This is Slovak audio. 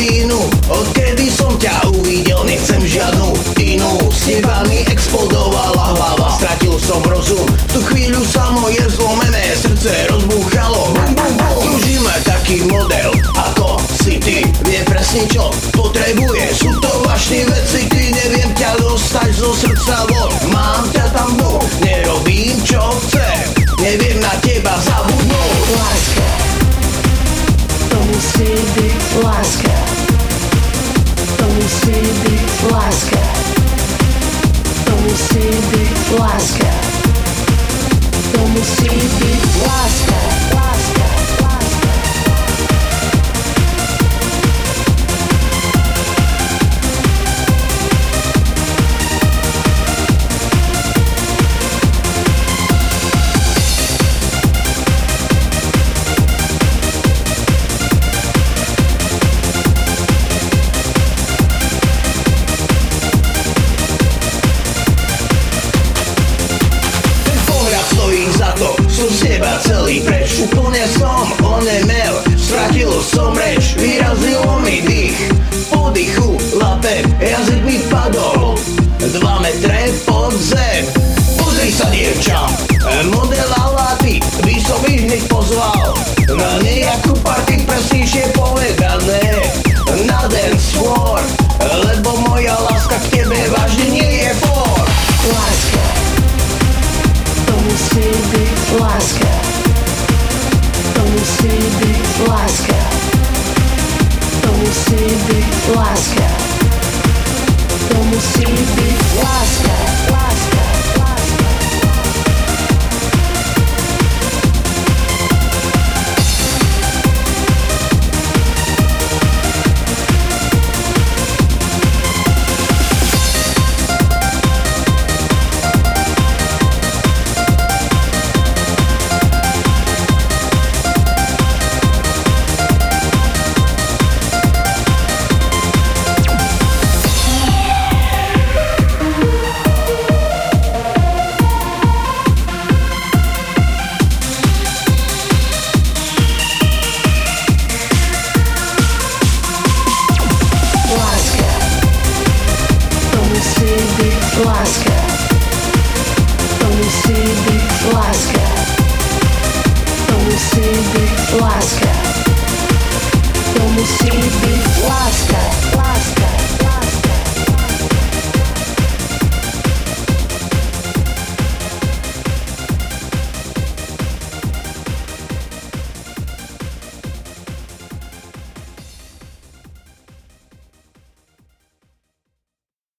si inú. Odkedy som ťa uvidel, nechcem žiadnu inú. S teba mi explodovala hlava, stratil som rozum. V tú chvíľu sa moje zlomené srdce rozbúchalo. Bum, bum, bum. Túžime taký model ako si ty. Vie presne čo potrebuje. Sú to vážne veci, ty neviem ťa dostať zo srdca von. Mám ťa tam dnu, nerobím čo chcem. Neviem na teba zabudnúť. Láska, to musí byť láska. To musí byť láska. To musí byť láska. To musí byť láska. Láska, láska. Som z teba celý preč, úplne som onemel. Stratil som reč, vyrazilo mi dých. Po dychu lapem, jazyk mi padol 2 metre pod zem. Pozri sa dievča, modela láty, by som ich hneď pozval na nejakú party, presnejšie povedané na dance floor, lebo moja láska k tebe vážne nie je for. Láska, to musí byť láska. To musí byť láska. To musí byť láska. To musí byť láska. Láska, láska. Láska, to musí byť